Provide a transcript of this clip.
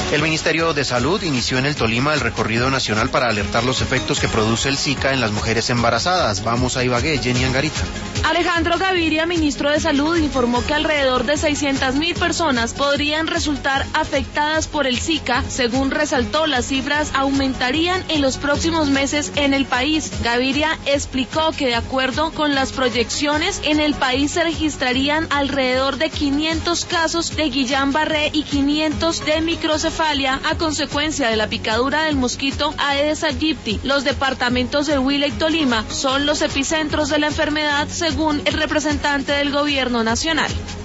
El Ministerio de Salud inició en el Tolima el recorrido nacional para alertar los efectos que produce el Zika en las mujeres embarazadas. Vamos a Ibagué, Jenny Angarita. Alejandro Gaviria, ministro de Salud, informó que alrededor de 600.000 personas podrían resultar afectadas por el Zika. Según resaltó, las cifras aumentarían en los próximos meses en el país. Gaviria explicó que de acuerdo con las proyecciones, en el país se registrarían alrededor de 500 casos de Guillain-Barré y 500 de microcefalia a consecuencia de la picadura del mosquito Aedes aegypti. Los departamentos de Huila y Tolima son los epicentros de la enfermedad, según el representante del gobierno nacional.